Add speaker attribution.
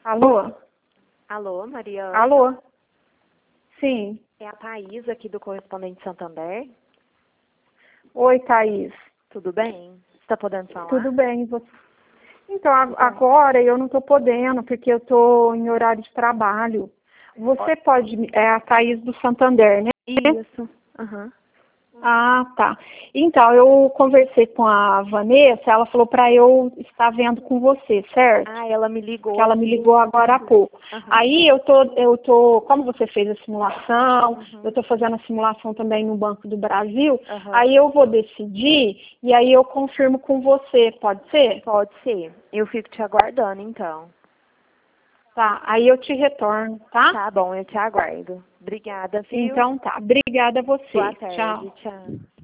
Speaker 1: Alô?
Speaker 2: Alô, Mariana?
Speaker 1: Alô? Sim.
Speaker 2: É a Thaís aqui do Correspondente Santander.
Speaker 1: Oi, Thaís.
Speaker 2: Tudo bem? Você está podendo falar?
Speaker 1: Tudo bem, e você? Então, agora eu não estou podendo, porque eu estou em horário de trabalho. Você pode... É a Thaís do Santander, né?
Speaker 2: Isso. Uhum.
Speaker 1: Ah, tá. Então, eu conversei com a Vanessa, ela falou para eu estar vendo com você, certo?
Speaker 2: Ah, ela me ligou.
Speaker 1: Que ela me ligou agora há pouco.
Speaker 2: Uhum.
Speaker 1: Aí como você fez a simulação, eu estou fazendo a simulação também no Banco do Brasil, aí eu vou decidir e aí eu confirmo com você, pode ser?
Speaker 2: Pode ser. Eu fico te aguardando, então.
Speaker 1: Tá, aí eu te retorno, tá?
Speaker 2: Tá bom, eu te aguardo. Obrigada, viu?
Speaker 1: Então tá, obrigada a você.
Speaker 2: Boa tarde.
Speaker 1: Tchau.
Speaker 2: Tchau.